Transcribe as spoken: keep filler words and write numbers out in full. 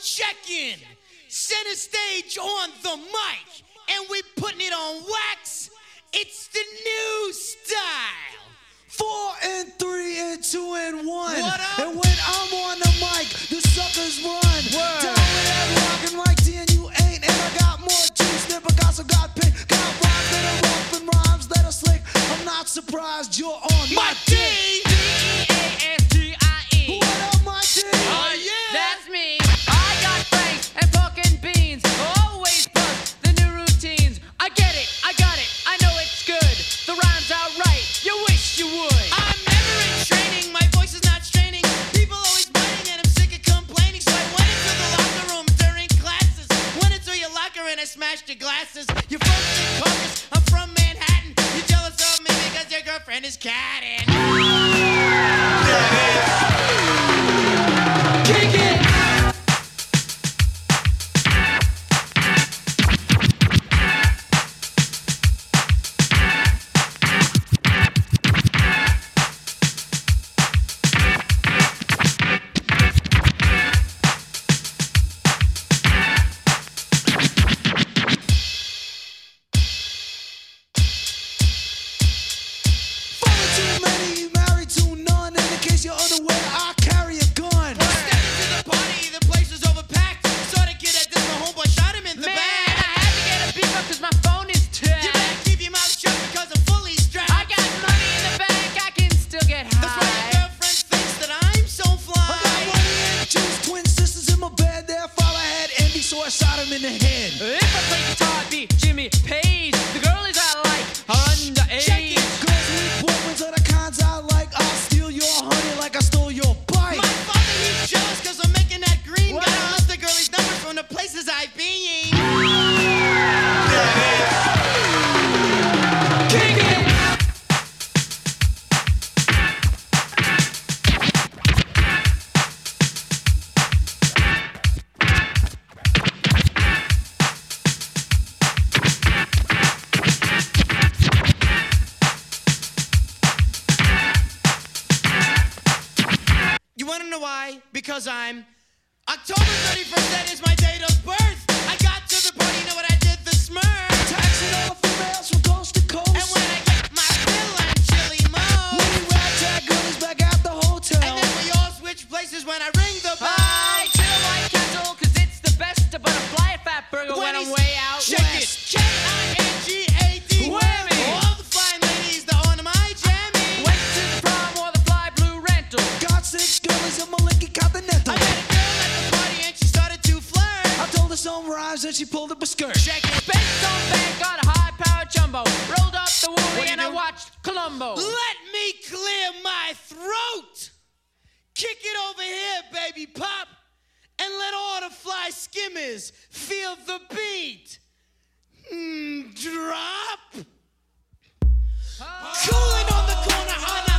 checking. Center stage on the mic, and we putting it on wax. It's the new style. Four and three and two and one. What up? And when I'm on the mic, the suckers run. Word. Down with that rockin' like D and you ain't. And I got more juice than Picasso got pink. Got rhymes that are rough and rhymes that are slick. I'm not surprised you're on my, My D. dick. D E A S T I E. What up, my D? Oh yeah. That's me. I got franks and pork and beans. Always plus the new routines. I get it, I got it, I know it's good. The rhymes are right, you wish you would. I'm never in training, my voice is not straining. People always biting and I'm sick of complaining. So I went into the locker room during classes. Went into your locker and I smashed your glasses. You're from the Caucasus, I'm from Manhattan. You're jealous of me because your girlfriend is catting. Kick it! Follow too many, married to none. And in case you're unaware, I carry a gun. Stepped into the party, the place was overpacked. Saw the kid at this, my homeboy shot him in the Man, I back. had to get a beef up cause my phone is You better tapped. keep your mouth shut because I'm fully strapped. I got money in the bank, I can still get That's why your high. girlfriend thinks that I'm so I got fly. money and juice, twin sisters in my bed. Their father had envy, so I shot him in the head. If I play guitar, I'd be Jimmy Page. The girlies I like are Check it. underage. Girls with boyfriends are the kinds I like. I'll steal your honey like I stole your bike. My father, he's jealous because I'm making that green. What Got a up? list of girlies' numbers from the places I've been. Kick it! You want to know why? Because I'm October thirty-first, that is my date of birth. I got to the party, you know what I did? The smurf. Taxing all females from coast to coast. And when I get my fill, I'm chilly mo. We ragtag girlies back at the hotel. And then we all switch places when I ring the bell. I chill White Castle cause it's the best. But a fly a fat burger when I'm way out Check west. it. K I N G A D. Whammy. All the fine ladies that on my jammy. Went to the prom or the fly blue rental. Got six girlies in my Lincoln Continental. I met a girl at the party and she started to flirt. I told her some rhymes and she pulled up a skirt. Check it. Based on bank, got a high powered jumbo. Rolled up the What do woolly you and I do? watched Columbo. Let me clear my throat. Kick it over here, baby pop. And let all the fly skimmers feel the beat. Mm, drop. Cooling on the corner on